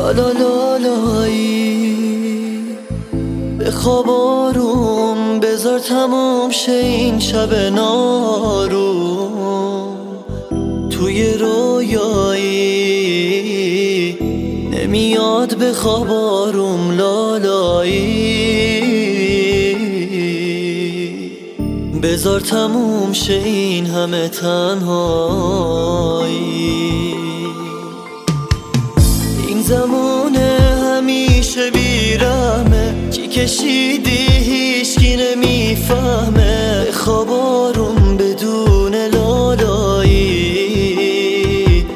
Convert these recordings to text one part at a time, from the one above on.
لالایی به خواب آروم بذار تموم شه این شب ناروم. توی رویایی نمیاد به خواب آروم لالایی بذار تموم شه این همه تنهایی. این زمونه همیشه بیرحمه، چی کشیدی هیچکی نمیفهمه. به خواب آروم بدون لالایی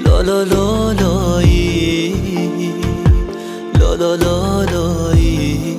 لالایی لالایی.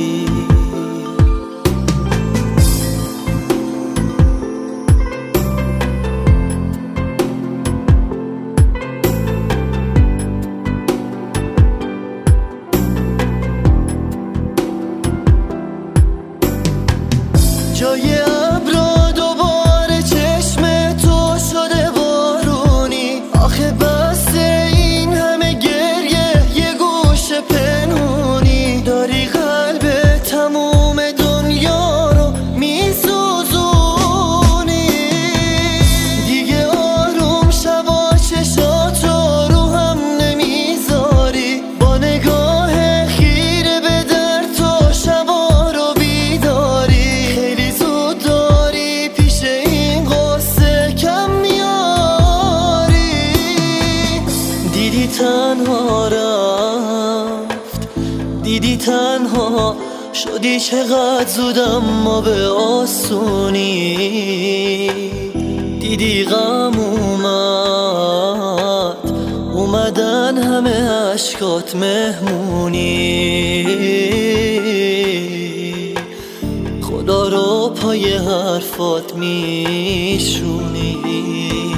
جای ابرا دوباره چشم تو شده بارونی. آخه بس این همه گریه یه گوشه پنهونی. داری قلب تموم دنیا رو میسوزونی. دیگه آروم شبا چشاتو رو هم نمیذاری. با نگاه خیره به در تو شبا رو بیداری. دیدی تنها رفت، دیدی تنها شدی. چقدر زود اما به آسونی. دیدی غم اومدن همه عشقات مهمونی. خدا رو پای حرفات میشونی.